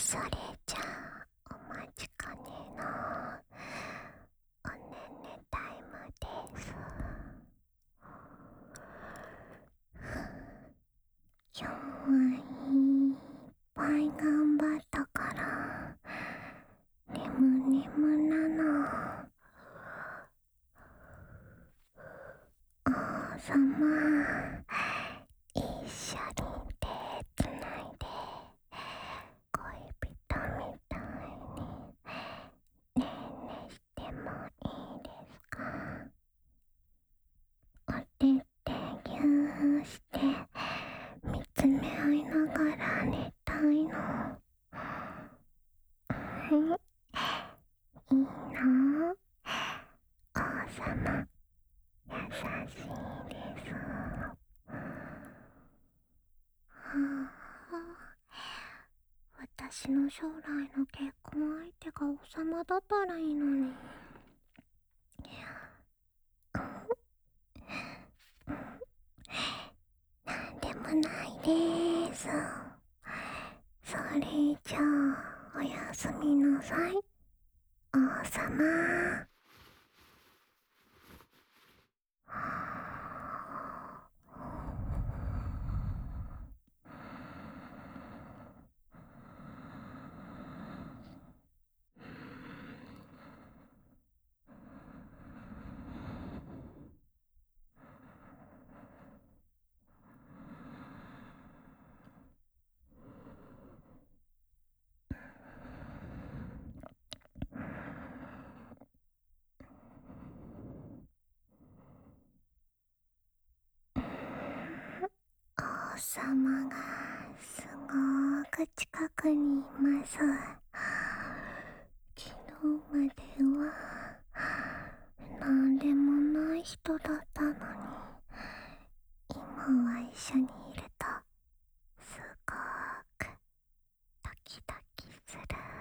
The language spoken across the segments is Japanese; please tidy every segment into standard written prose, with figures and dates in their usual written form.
それじゃあお待ちかねのおねねタイムです。今日はいっぱい頑張ったから眠眠なの。王様、一緒に手つないで恋人みたいにねえねしてもいいですか？お手ってぎゅーして見つめ合いながら寝たいの。はい、いいの？王様、優しいです。はあ、私の将来の結婚相手が王様だったらいいのに。なんでもないです。それじゃあおやすみなさい、王様。王様がすごく近くにいます。昨日まではなんでもない人だったのに、今は一緒にいるとすごくドキドキする。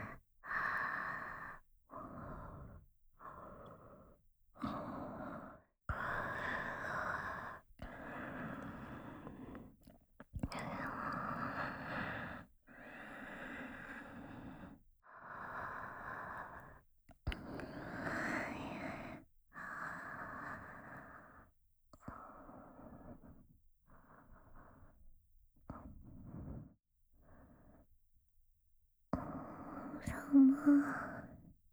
王様、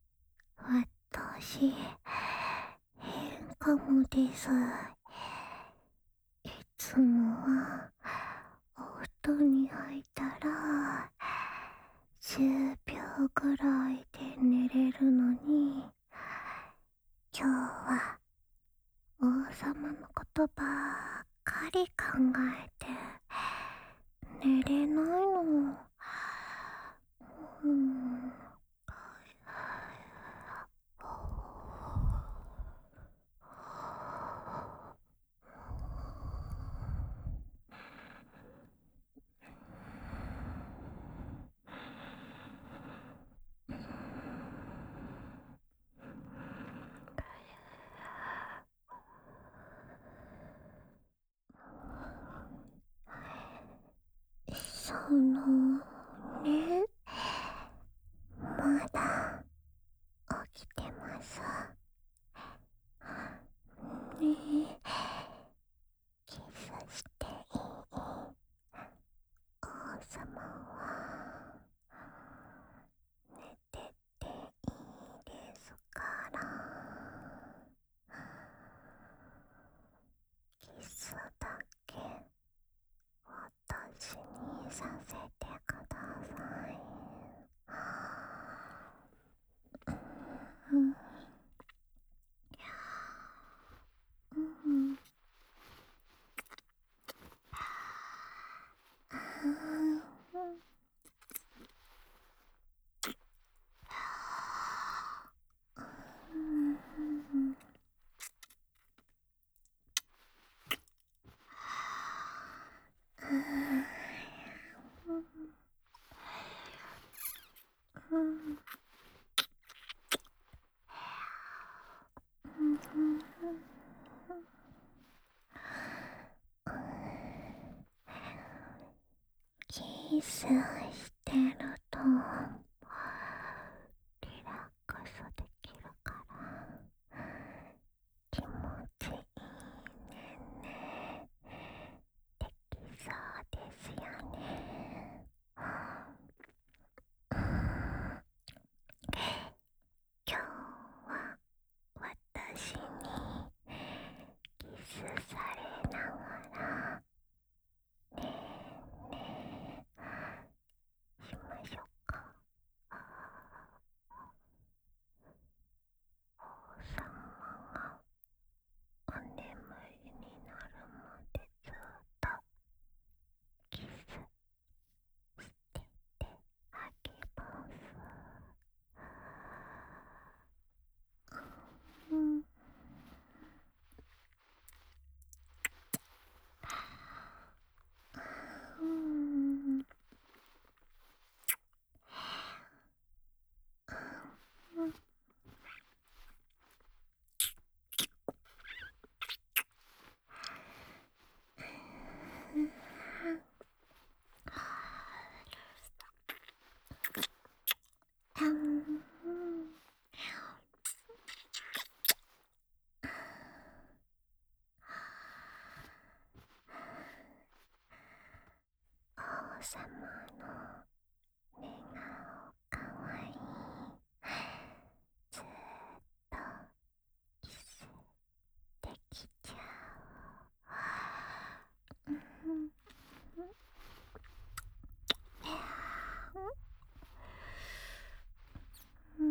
私変かもです。いつもはお布団に入ったら10秒ぐらいで寝れるのに、今日は王様のことばっかり考えて寝れないの。うん。そのね、まだ起きてます。ねえ、キスしていい？王様は寝てていいですから。キスだけ私にさせてください。うん、うん、キスしててるとリラックスできるから気持ちいいねんね。できそうですよね。今日は私にキスされながらねえねえしましょうか。王様がお眠りになるまでずっとキスしててあげます。うん。うん。うん。王様の寝顔かわいい。ずっとキスできちゃう。うん。うん。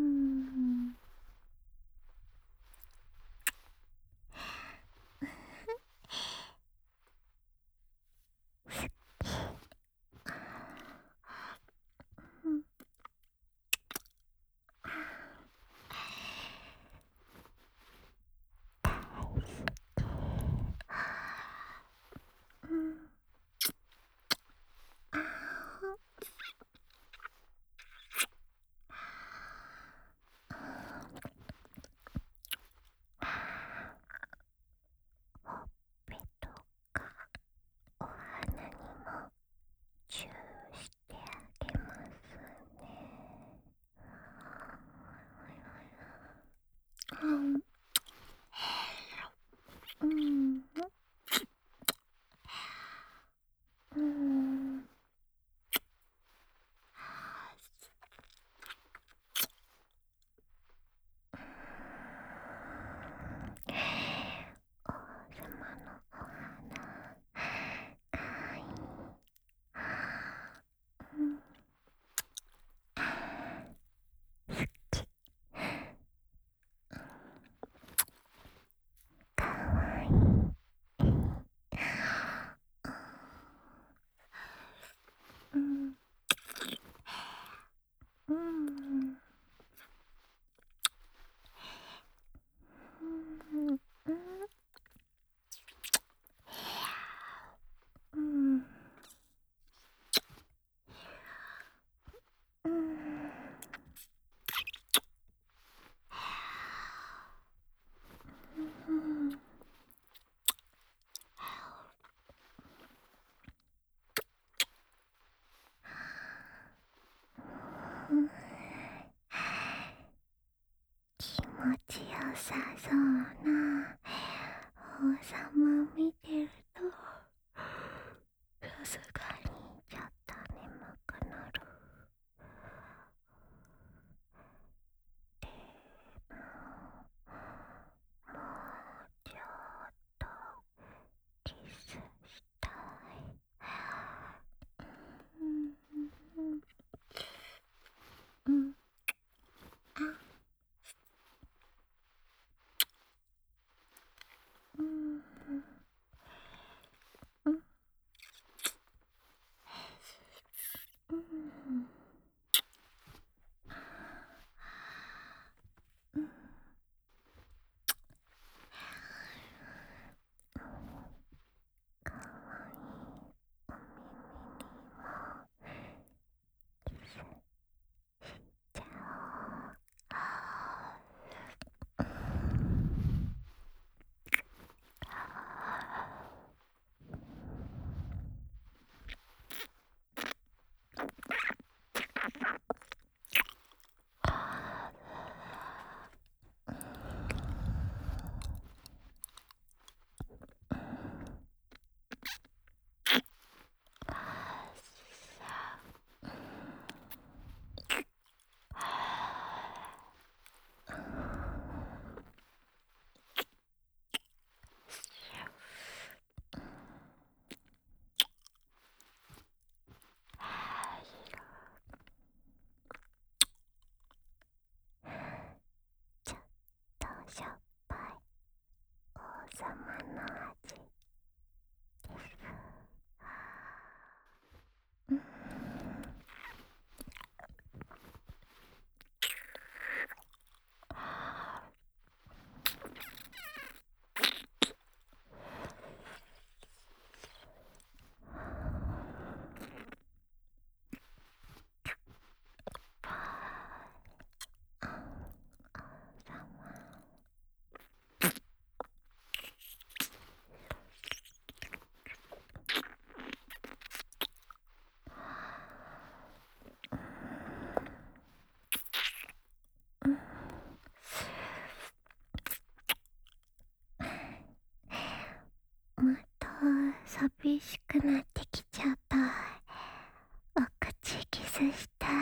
くなってきちゃった。お口キスしたい。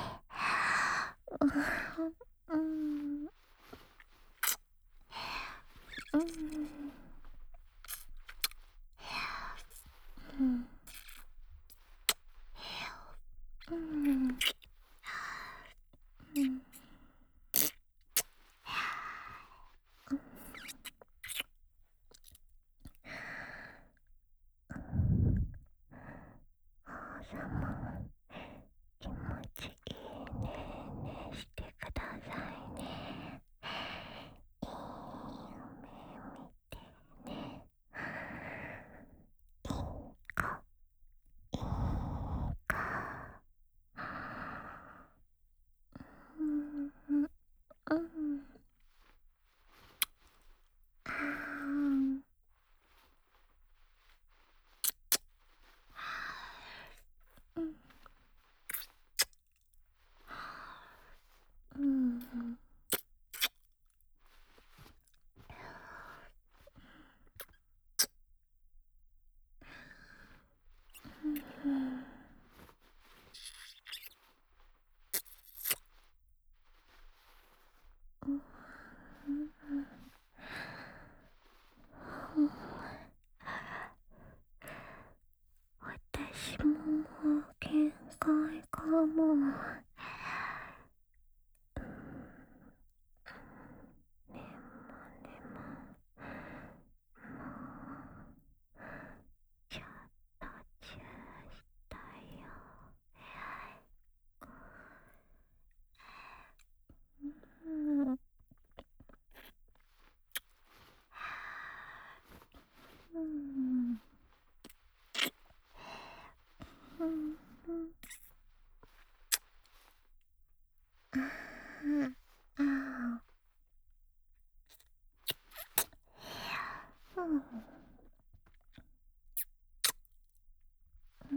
うん。うん。うん。うん。うん。王様、気持ちいいねねしてくださいね。いい夢見てね。いい子、いい子。うん。うん。うん。あー。うん。うん。うん。うん。私ももう限界かも。でもでも、ちょっとチューしたよ。うん。うん。うん。ああ。ああ。うん。うん。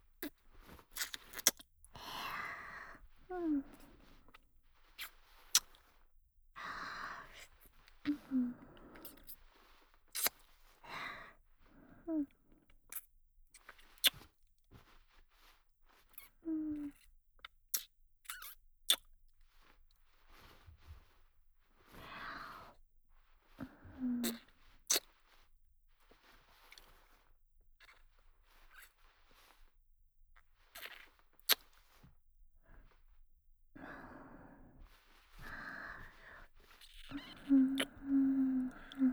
うん。うん。うん。うん。うん。うん。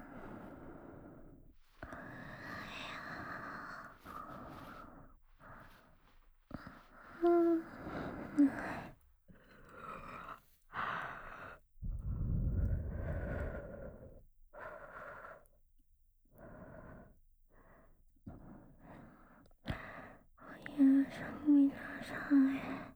うん。おやすみなさい。